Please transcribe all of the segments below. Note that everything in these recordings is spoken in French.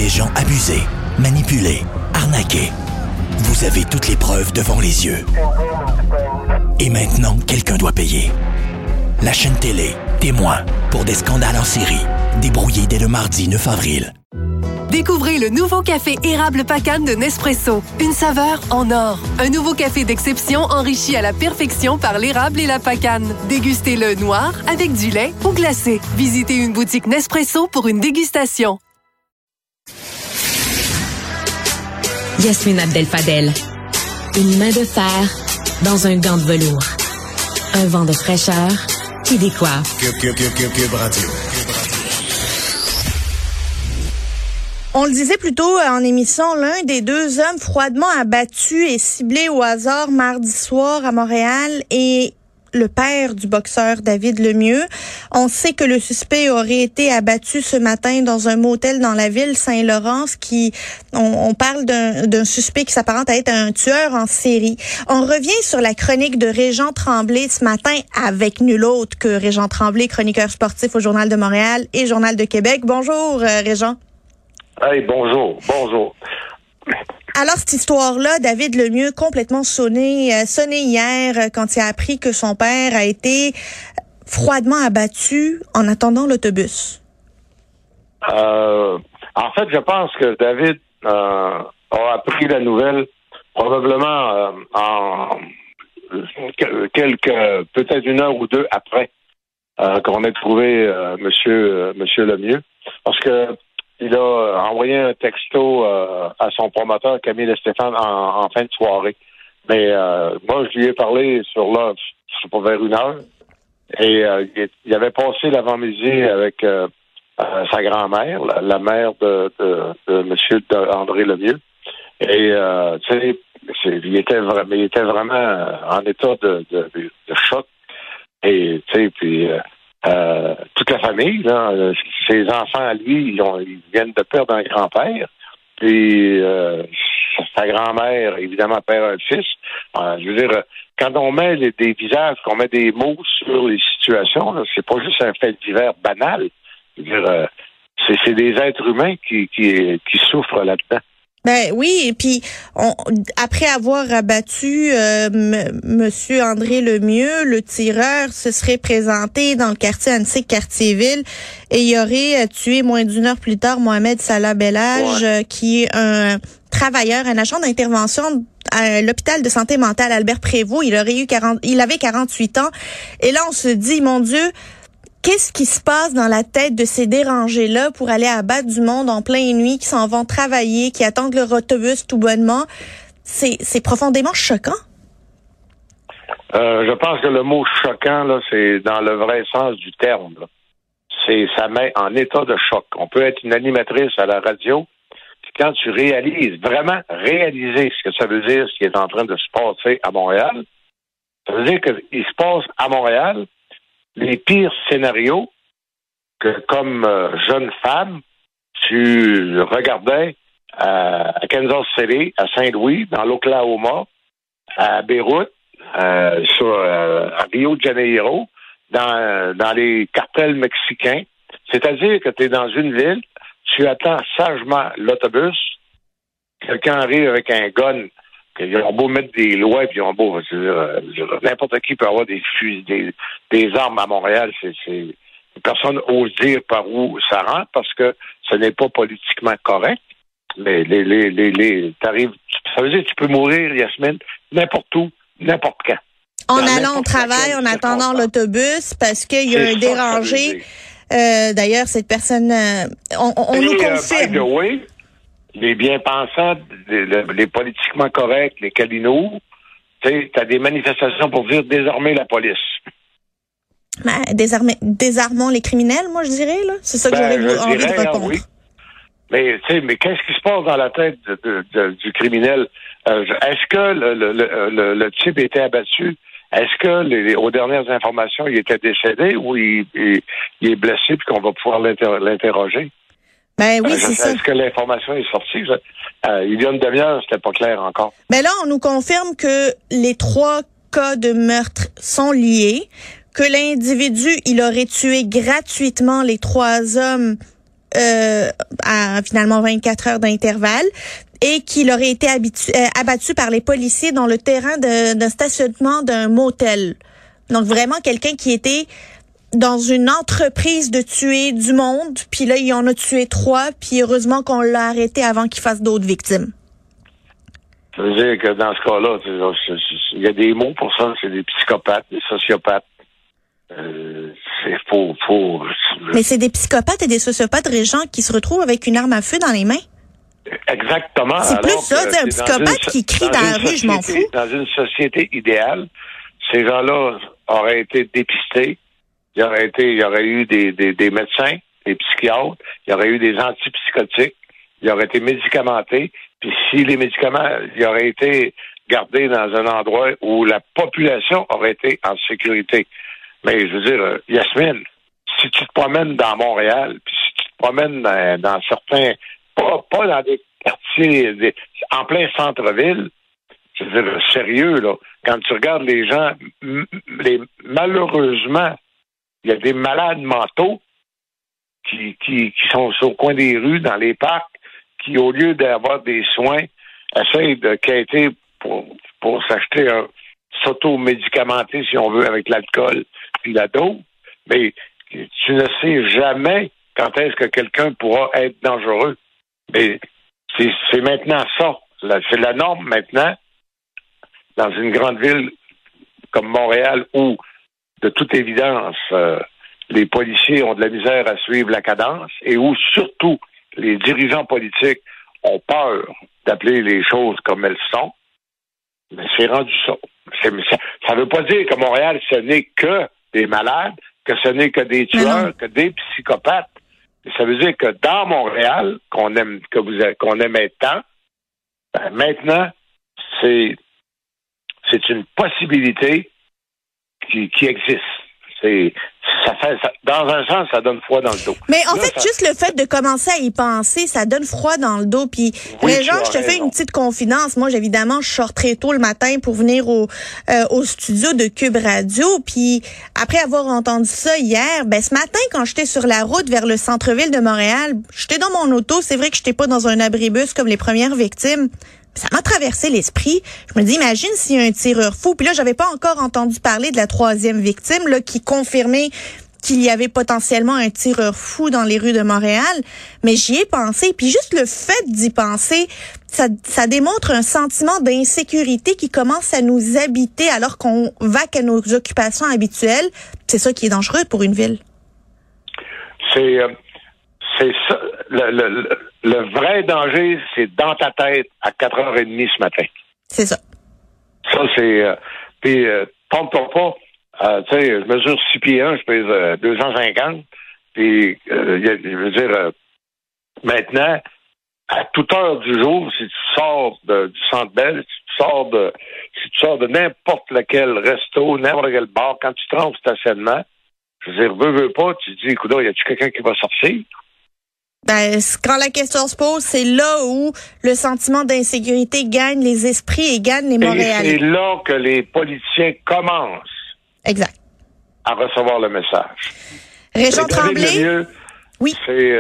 des gens abusés, manipulés, arnaqués. Vous avez toutes les preuves devant les yeux. Et maintenant, quelqu'un doit payer. La chaîne télé, témoin, pour des scandales en série, débrouillés dès le mardi 9 avril. Découvrez le nouveau café érable Pacane de Nespresso. Une saveur en or. Un nouveau café d'exception enrichi à la perfection par l'érable et la pacane. Dégustez-le noir, avec du lait ou glacé. Visitez une boutique Nespresso pour une dégustation. Yasmine Abdel-Fadel. Une main de fer dans un gant de velours. Un vent de fraîcheur qui décoiffe. Cube Radio. On le disait plus tôt en émission, l'un des deux hommes froidement abattus et ciblés au hasard mardi soir à Montréal est le père du boxeur David Lemieux. On sait que le suspect aurait été abattu ce matin dans un motel dans la ville Saint-Laurent, on parle d'un suspect qui s'apparente à être un tueur en série. On revient sur la chronique de Régent Tremblay ce matin avec nul autre que Régent Tremblay, chroniqueur sportif au Journal de Montréal et Journal de Québec. Bonjour Régent. Hey, bonjour. Alors, cette histoire-là, David Lemieux, complètement sonné hier quand il a appris que son père a été froidement abattu en attendant l'autobus. En fait, je pense que David a appris la nouvelle probablement en peut-être une heure ou deux après qu'on ait trouvé Monsieur Lemieux, parce que il a envoyé un texto à son promoteur, Camille et Stéphane, en fin de soirée. Mais moi, je lui ai parlé je sais pas, vers une heure. Et il avait passé l'avant-midi avec sa grand-mère, la mère de M. André Lemieux. Et, tu sais, il était vraiment en état de choc. Et, tu sais, puis... toute la famille, là, ses enfants à lui, ils viennent de perdre un grand-père. Puis sa grand-mère, évidemment, perd un fils. Je veux dire, quand on met des visages, qu'on met des mots sur les situations, là, c'est pas juste un fait divers banal. Je veux dire, c'est des êtres humains qui souffrent là-dedans. Ben oui, et puis après avoir abattu Monsieur André Lemieux, le tireur se serait présenté dans le quartier Annecy, Cartierville, et il aurait tué moins d'une heure plus tard Mohamed Salah Bellage, qui est un travailleur, un agent d'intervention à l'hôpital de santé mentale Albert Prévost. Il avait 48 ans, et là on se dit, mon Dieu, qu'est-ce qui se passe dans la tête de ces dérangés-là pour aller abattre du monde en pleine nuit, qui s'en vont travailler, qui attendent leur autobus tout bonnement? C'est profondément choquant. Je pense que le mot choquant, là, c'est dans le vrai sens du terme. Là. Ça met en état de choc. On peut être une animatrice à la radio, puis quand tu réaliser ce que ça veut dire, ce qui est en train de se passer à Montréal, ça veut dire qu'il se passe à Montréal les pires scénarios que, comme jeune femme, tu regardais à Kansas City, à Saint-Louis, dans l'Oklahoma, à Beyrouth, à Rio de Janeiro, dans les cartels mexicains. C'est-à-dire que tu es dans une ville, tu attends sagement l'autobus, quelqu'un arrive avec un gun. Ils ont beau mettre des lois, puis ils ont beau... n'importe qui peut avoir des fusils, des armes à Montréal. Personne n'ose dire par où ça rentre parce que ce n'est pas politiquement correct. Mais t'arrives... Ça veut dire que tu peux mourir, Yasmine, n'importe où, n'importe quand. En allant au travail, en attendant l'autobus, parce qu'il y a un dérangé. D'ailleurs, cette personne... on nous confirme... By the way, les bien-pensants, les politiquement corrects, les calinours, tu as des manifestations pour dire désarmer la police. Ben, désarmons les criminels, moi je dirais, là. C'est ça que j'aurais envie de répondre. Oui. Mais qu'est-ce qui se passe dans la tête du criminel? Est-ce que le type était abattu? Est-ce que, aux dernières informations, il était décédé ou il est blessé puis qu'on va pouvoir l'interroger? Ben oui, c'est ça. Est-ce que l'information est sortie? Il y a une demi-heure, c'était pas clair encore. Mais là, on nous confirme que les 3 cas de meurtre sont liés, que l'individu, il aurait tué gratuitement les 3 hommes à finalement 24 heures d'intervalle, et qu'il aurait été abattu par les policiers dans le terrain d'un stationnement d'un motel. Donc vraiment quelqu'un qui était dans une entreprise de tuer du monde, puis là, il en a tué 3, puis heureusement qu'on l'a arrêté avant qu'il fasse d'autres victimes. Ça veut dire que dans ce cas-là, il y a des mots pour ça, c'est des psychopathes, des sociopathes. C'est faux. Mais c'est des psychopathes et des sociopathes, Régent, qui se retrouvent avec une arme à feu dans les mains? Exactement. C'est plus ça, un psychopathe qui crie dans la rue, je m'en fous. Dans une société idéale, ces gens-là auraient été dépistés. Il y aurait eu des médecins, des psychiatres, il y aurait eu des antipsychotiques, il aurait été médicamenté, puis si les médicaments ils auraient été gardés dans un endroit où la population aurait été en sécurité. Mais je veux dire, Yasmine, si tu te promènes dans Montréal, puis si tu te promènes dans certains, pas dans des quartiers, en plein centre-ville, je veux dire, sérieux, là, quand tu regardes les gens, malheureusement, il y a des malades mentaux qui sont au coin des rues, dans les parcs, qui, au lieu d'avoir des soins, essayent de quêter pour s'acheter s'auto-médicamenter, si on veut, avec l'alcool puis la dope. Mais tu ne sais jamais quand est-ce que quelqu'un pourra être dangereux. Mais c'est maintenant ça. C'est la norme maintenant dans une grande ville comme Montréal où, de toute évidence, les policiers ont de la misère à suivre la cadence et où, surtout, les dirigeants politiques ont peur d'appeler les choses comme elles sont. Mais c'est rendu ça. Ça ne veut pas dire que Montréal, ce n'est que des malades, que ce n'est que des tueurs, que des psychopathes. Ça veut dire que dans Montréal, qu'on aimait tant, ben maintenant, c'est une possibilité qui existe. Dans un sens, ça donne froid dans le dos. Mais en fait, juste le fait de commencer à y penser, ça donne froid dans le dos. Puis, Régent, je te fais une petite confidence. Moi, évidemment, je sors très tôt le matin pour venir au studio de Cube Radio. Puis, après avoir entendu ça hier, ce matin, quand j'étais sur la route vers le centre-ville de Montréal, j'étais dans mon auto. C'est vrai que j'étais pas dans un abribus comme les premières victimes. Ça m'a traversé l'esprit. Je me dis, imagine s'il y a un tireur fou. Puis là, j'avais pas encore entendu parler de la 3e victime, là, qui confirmait qu'il y avait potentiellement un tireur fou dans les rues de Montréal. Mais j'y ai pensé. Puis juste le fait d'y penser, ça démontre un sentiment d'insécurité qui commence à nous habiter alors qu'on vaque à nos occupations habituelles. C'est ça qui est dangereux pour une ville. C'est ça. Le vrai danger, c'est dans ta tête à 4h30 ce matin. C'est ça. Ça, c'est... Puis, trompe-toi pas. Tu sais, je mesure 6 pieds 1, je pèse 250. Puis, je veux dire, maintenant, à toute heure du jour, si tu sors du Centre Bell, si tu sors de n'importe lequel resto, n'importe quel bar, quand tu te rends au stationnement, je veux dire, veux pas, tu te dis, écoute, y a-tu quelqu'un qui va sortir? Quand la question se pose, c'est là où le sentiment d'insécurité gagne les esprits et gagne les Montréalais. Et c'est là que les politiciens commencent à recevoir le message. Régent Tremblay? Oui.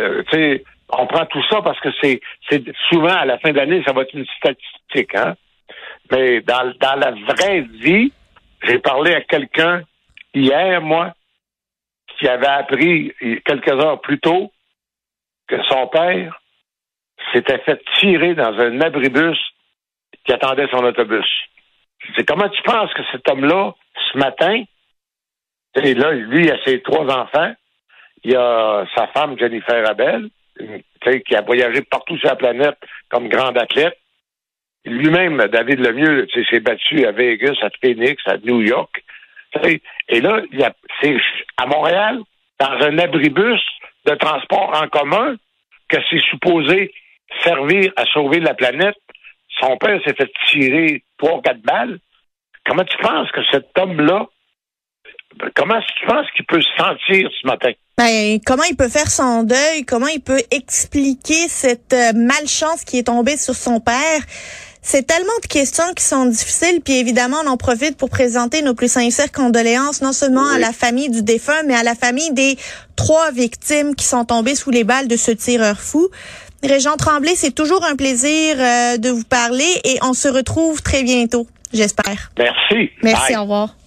On prend tout ça parce que c'est souvent, à la fin de l'année, ça va être une statistique, hein. Mais dans la vraie vie, j'ai parlé à quelqu'un hier, moi, qui avait appris quelques heures plus tôt que son père s'était fait tirer dans un abribus qui attendait son autobus. C'est comment tu penses que cet homme-là, ce matin, et là, lui, il a ses 3 enfants, il a sa femme, Jennifer Abel, qui a voyagé partout sur la planète comme grande athlète. Lui-même, David Lemieux, s'est battu à Vegas, à Phoenix, à New York. Et là, c'est à Montréal, dans un abribus de transport en commun, que c'est supposé servir à sauver la planète. Son père s'est fait tirer 3-4 balles. Comment tu penses que cet homme-là, comment tu penses qu'il peut se sentir ce matin? Comment il peut faire son deuil? Comment il peut expliquer cette malchance qui est tombée sur son père? C'est tellement de questions qui sont difficiles, puis évidemment, on en profite pour présenter nos plus sincères condoléances, non seulement à la famille du défunt, mais à la famille des 3 victimes qui sont tombées sous les balles de ce tireur fou. Régent Tremblay, c'est toujours un plaisir de vous parler et on se retrouve très bientôt, j'espère. Merci. Merci, Bye. au revoir.